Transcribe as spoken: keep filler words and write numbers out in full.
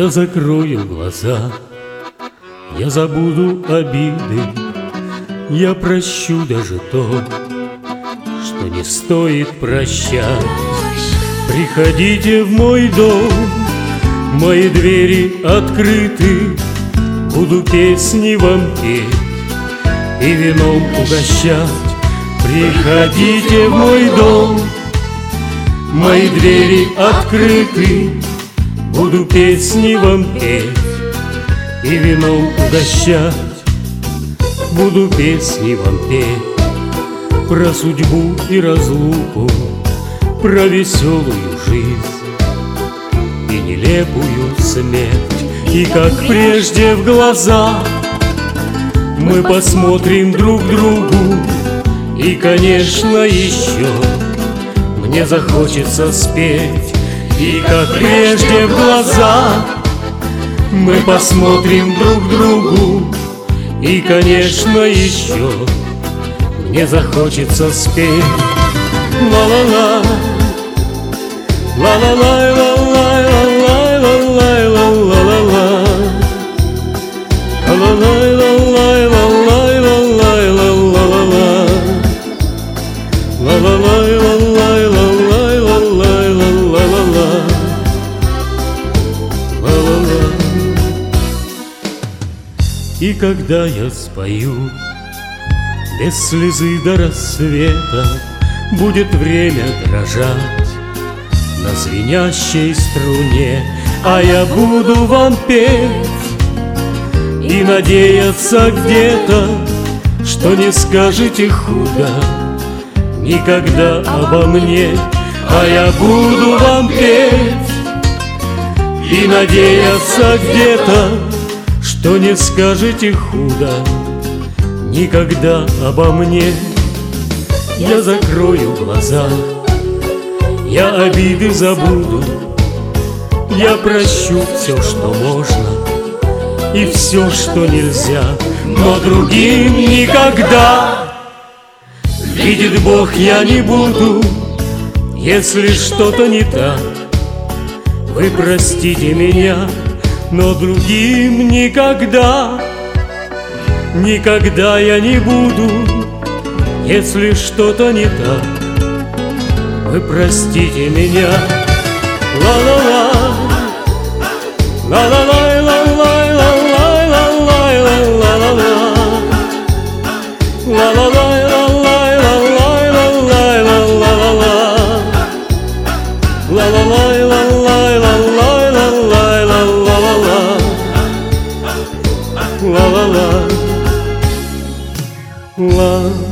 Я закрою глаза, я забуду обиды, я прощу даже то, что не стоит прощать. Приходите в мой дом, мои двери открыты, буду песни вам петь и вином угощать. Приходите в мой дом, мои двери открыты, буду песни вам петь и вином угощать. Буду песни вам петь про судьбу и разлуку, про веселую жизнь и нелепую смерть. И как прежде в глаза мы посмотрим друг другу, и, конечно, еще мне захочется спеть. И как прежде в глаза мы посмотрим друг другу, и, конечно, еще мне захочется спеть. Ла-ла-ла, ла-ла-лай, ла-лай, ла-лай, ла-лай, ла-ла-ла-ла, ла-ла-лай, ла-лай, ла-лай, ла-лай, ла-ла-ла-ла, ла-ла-лай, ла-лай, ла-лай, ла-лай, ла-ла-ла-ла, ла-ла-ла. И когда я спою без слезы до рассвета, будет время дрожать на звенящей струне, а я буду вам петь и надеяться где-то, что не скажете худо никогда обо мне. А я буду вам петь и надеяться где-то, что не скажете худо никогда обо мне. Я закрою глаза, я обиды забуду, я прощу все, что можно, и все, что нельзя, но другим никогда. Видит Бог, я не буду, если что-то не так. Вы простите меня, но другим никогда. Никогда я не буду, если что-то не так. Вы простите меня. Ла-ла-ла, ла-ла-лай, ла-лай, ла-лай, ла-лай, ла-ла-ла-ла, ла-ла-лай, ла-лай, ла-лай, ла-лай, ла-ла-ла-ла, ла-ла-лай, ла-лай, ла-лай, ла-лай, ла-ла-ла-ла, ла-ла-ла, ла.